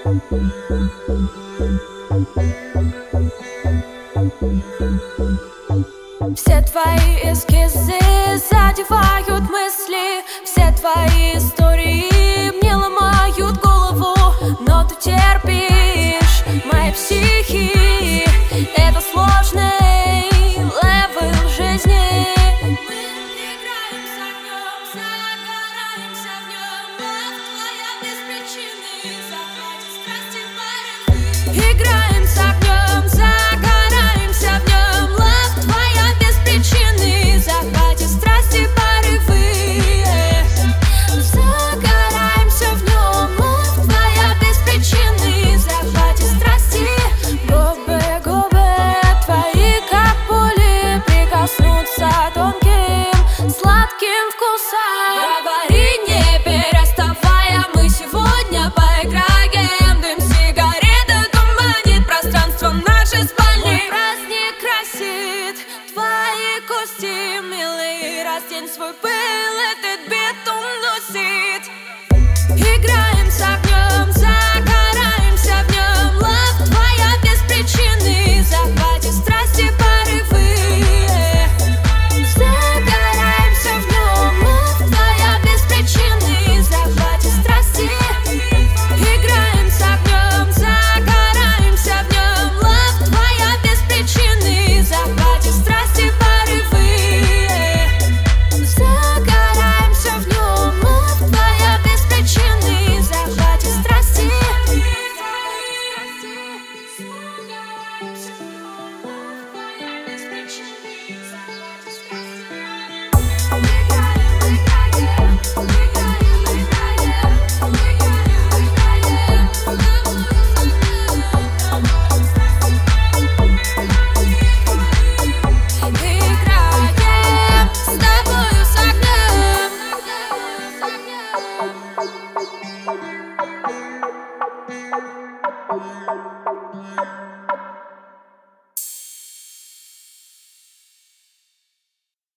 Все твои эскизы задевают мысли, все твои истории мне ломают голову, но ты терпишь моей психи. Это сложный левел жизни. Мы играем с огнем, загораемся в нем. Лав твоя без причины захватит страсти порывы. Играем с огнем, загораемся в нем. Лав твоя без причины захватит страсти порывы. Загораемся в нем. Лав твоя без причины захватит страсти. Губы твои, как пули, прикоснутся тонким сладким вкусом. Говори, не переставая, мы сегодня поиграем. Дым сигареты туманит пространство нашей спальни. Мой праздник красит твои кости, милый, растень свой пыл, этот битум носит. Играем с огнем.